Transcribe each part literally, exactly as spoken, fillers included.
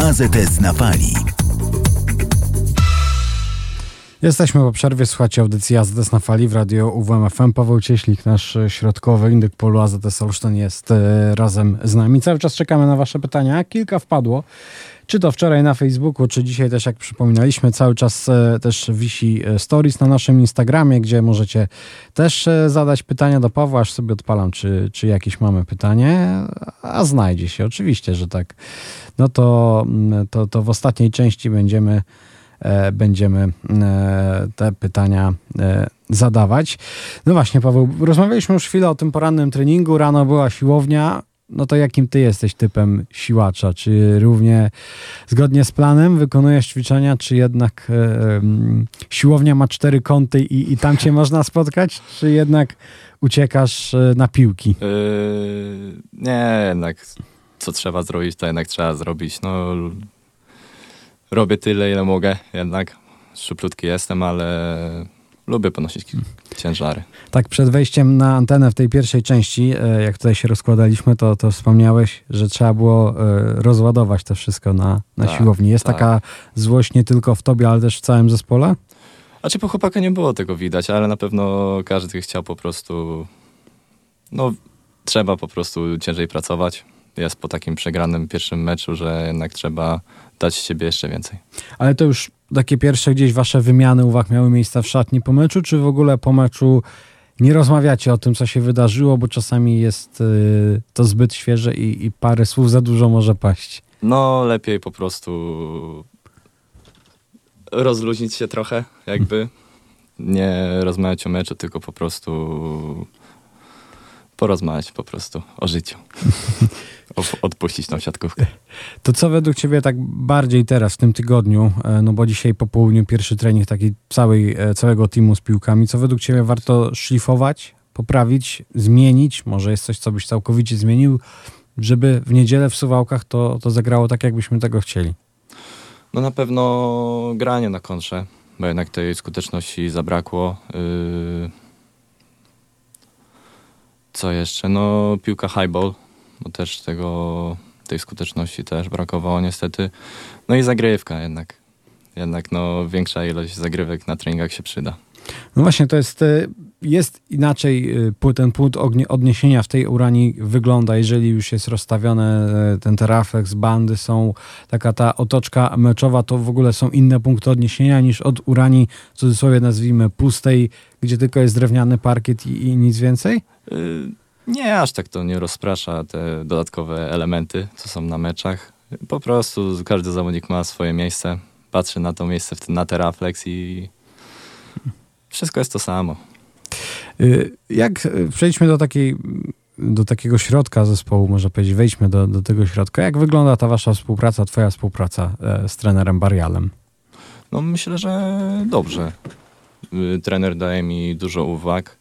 A Z S na fali. Jesteśmy po przerwie, słuchacie audycji A Z S na fali w radio U W M F M. Paweł Cieślik, nasz środkowy indyk polu A Z S Olsztyn jest e, razem z nami. Cały czas czekamy na wasze pytania. Kilka wpadło. Czy to wczoraj na Facebooku, czy dzisiaj też, jak przypominaliśmy, cały czas e, też wisi stories na naszym Instagramie, gdzie możecie też e, zadać pytania do Pawła, aż sobie odpalam, czy, czy jakieś mamy pytanie, a znajdzie się, oczywiście, że tak. No to, to, to w ostatniej części będziemy e, będziemy e, te pytania e, zadawać. No właśnie, Paweł, rozmawialiśmy już chwilę o tym porannym treningu, rano była siłownia. No to jakim ty jesteś typem siłacza? Czy równie zgodnie z planem wykonujesz ćwiczenia, czy jednak e, siłownia ma cztery kąty i, i tam cię można spotkać, czy jednak uciekasz e, na piłki? Yy, nie, jednak co trzeba zrobić, to jednak trzeba zrobić. No, robię tyle, ile mogę, jednak szuflutki jestem, ale lubię ponosić ciężary. Tak, przed wejściem na antenę w tej pierwszej części, jak tutaj się rozkładaliśmy, to, to wspomniałeś, że trzeba było rozładować to wszystko na, na tak, siłowni. Jest tak. taka złość nie tylko w tobie, ale też w całym zespole? A czy po chłopaka nie było tego widać, ale na pewno każdy chciał po prostu, no trzeba po prostu ciężej pracować. Jest po takim przegranym pierwszym meczu, że jednak trzeba dać z siebie jeszcze więcej. Ale to już takie pierwsze gdzieś wasze wymiany uwag miały miejsce w szatni po meczu, czy w ogóle po meczu nie rozmawiacie o tym, co się wydarzyło, bo czasami jest y, to zbyt świeże i, i parę słów za dużo może paść? No lepiej po prostu rozluźnić się trochę, jakby. Nie rozmawiać o meczu, tylko po prostu porozmawiać po prostu o życiu. Odpuścić tą siatkówkę. To co według ciebie tak bardziej teraz, w tym tygodniu, no bo dzisiaj po południu pierwszy trening taki całej, całego teamu z piłkami, co według ciebie warto szlifować, poprawić, zmienić? Może jest coś, co byś całkowicie zmienił, żeby w niedzielę w Suwałkach to, to zagrało tak, jakbyśmy tego chcieli? No na pewno granie na kontrze, bo jednak tej skuteczności zabrakło. Yy... Co jeszcze? No piłka highball, bo też tego, tej skuteczności też brakowało niestety. No i zagrywka jednak. Jednak no większa ilość zagrywek na treningach się przyda. No właśnie, to jest, jest inaczej ten punkt odniesienia w tej Uranii wygląda, jeżeli już jest rozstawione ten teraflex, bandy są, taka ta otoczka meczowa, to w ogóle są inne punkty odniesienia niż od Uranii, w cudzysłowie nazwijmy, pustej, gdzie tylko jest drewniany parkiet i, i nic więcej? Yy, nie, aż tak to nie rozprasza te dodatkowe elementy, co są na meczach. Po prostu każdy zawodnik ma swoje miejsce, patrzy na to miejsce, na teraflex i wszystko jest to samo. Jak przejdźmy do takiej, do takiego środka zespołu, można powiedzieć, wejdźmy do, do tego środka. Jak wygląda ta wasza współpraca, twoja współpraca z trenerem Barialem? No myślę, że dobrze. Trener daje mi dużo uwag.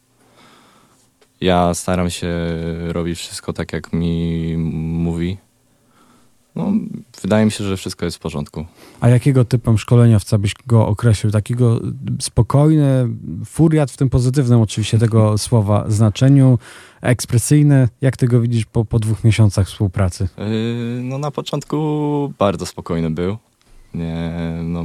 Ja staram się robić wszystko tak, jak mi mówi. No, wydaje mi się, że wszystko jest w porządku. A jakiego typem szkoleniowca byś go określił? Takiego spokojny, furiat w tym pozytywnym oczywiście tego słowa znaczeniu, ekspresyjny. Jak ty go widzisz po, po dwóch miesiącach współpracy? Yy, no na początku bardzo spokojny był. Nie, no,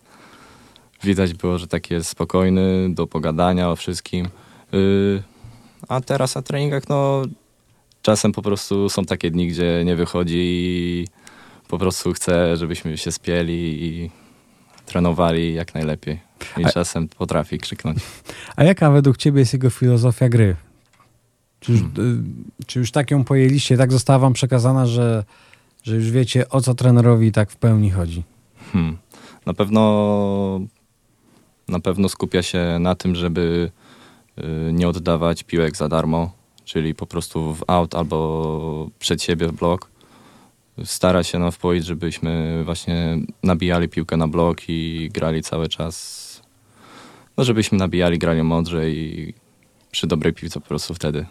widać było, że taki jest spokojny, do pogadania o wszystkim. Yy, a teraz na treningach, no czasem po prostu są takie dni, gdzie nie wychodzi i po prostu chcę, żebyśmy się spieli i trenowali jak najlepiej. I a, czasem potrafi krzyknąć. A jaka według ciebie jest jego filozofia gry? Czy już, hmm. czy już tak ją pojęliście, tak została wam przekazana, że, że już wiecie, o co trenerowi tak w pełni chodzi? Hmm. Na pewno na pewno skupia się na tym, żeby y, nie oddawać piłek za darmo, czyli po prostu w out albo przed siebie w blok. Stara się nam wpoić, żebyśmy właśnie nabijali piłkę na blok i grali cały czas. No żebyśmy nabijali, grali mądrze i przy dobrej piłce po prostu wtedy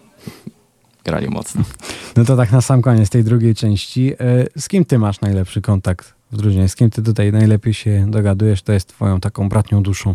grali mocno. No to tak na sam koniec tej drugiej części. Z kim ty masz najlepszy kontakt w drużynie? Z kim ty tutaj najlepiej się dogadujesz? To jest twoją taką bratnią duszą.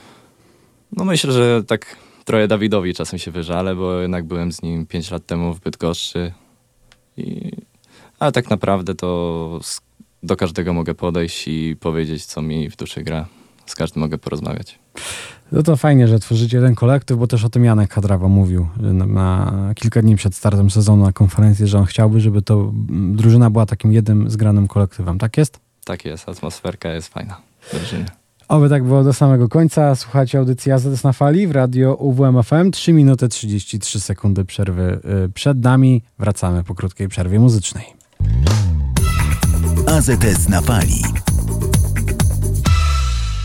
No myślę, że tak trochę Dawidowi czasem się wyżalę, bo jednak byłem z nim pięć lat temu w Bydgoszczy. I... Ale tak naprawdę to z do każdego mogę podejść i powiedzieć, co mi w duszy gra. Z każdym mogę porozmawiać. No to fajnie, że tworzycie ten kolektyw, bo też o tym Janek Hadrawa mówił na, na kilka dni przed startem sezonu na konferencji, że on chciałby, żeby to drużyna była takim jednym zgranym kolektywem. Tak jest? Tak jest, atmosferka jest fajna w drużynie. Oby tak było do samego końca. Słuchajcie audycji A Z S na fali w radio U W M F M. trzy minuty trzydzieści trzy sekundy przerwy przed nami. Wracamy po krótkiej przerwie muzycznej. A Z S na fali.